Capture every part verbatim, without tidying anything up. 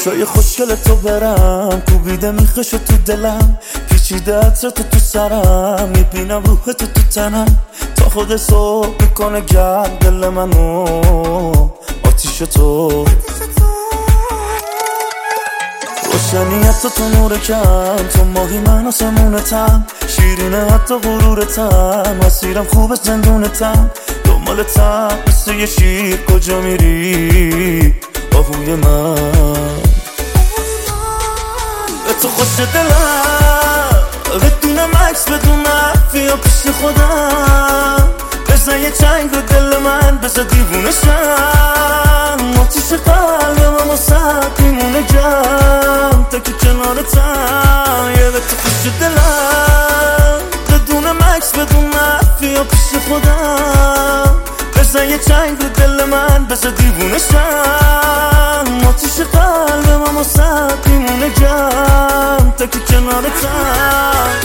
گوشای خوشگل تو برم، کوبیده میخش تو دلم، پیچیده عطر تو تو سرم، میبینم روح تو تو تنم، تا خود صبح میکنه گرم دل منو آتیش تو. روشنیت تو تو نور کم، تو ماهی من آسمونتم، شیرینه حتی غرورتم، مسیرم خوبه زندونتم، دنبالتم مثل یه شیر، کجا میری آهوی من؟ به تو خوش دلم، بدون مکس بدون بیا پیش خودم، بزن یه چنگ رو دل من، بزن دیوونشم، آتیش قلبم اما سرد میمونه گرم تا که کنارتم. یه به تو خوش دلم، بدون مکس بدون بیا پیش خودم، بزن یه چنگ رو دل من، بزن دیوونشم، آتیش قلبم اما سرد میمونه گرم تا که کنارتم.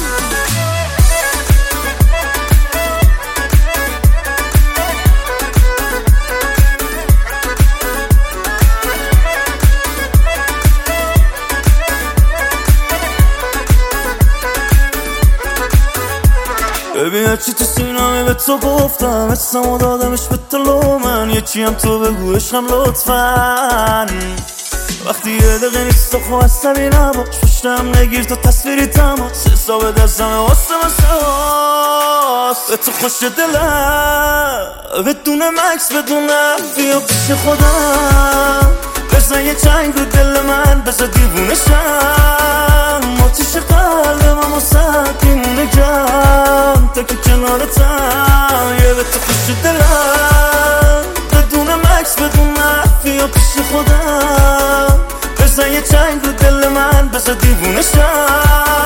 ببین هرچی تو سینمه به تو گفتم، اسمو دادمش به تو، من یکی هم تو بگو عشقم لطفاً. وقتی یه دقیقه نیست تو خواه عصبی نباش، پشتم نگیر تو تصویری تماس، حساب دستمه واسه مساس. به تو خوش دلم، بدون مکس بدون بیا پیش خودم، بزن یه چنگ رو دل من، بزن دیوونشم، آتیش قلبم اما سرد میمونه گرم تا که کنارتم. یه به تو خوش دلم، بدون مکس بدون بیا پیش خودم، بزن یه چنگ رو دل من، بزن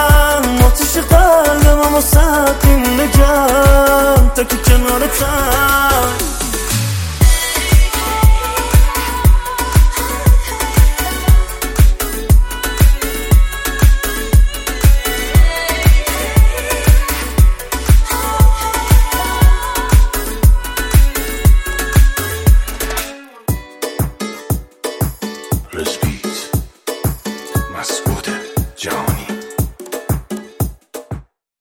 دیوونشم، آتیش قلبم اما سرد میمونه گرم تا که کنارتم.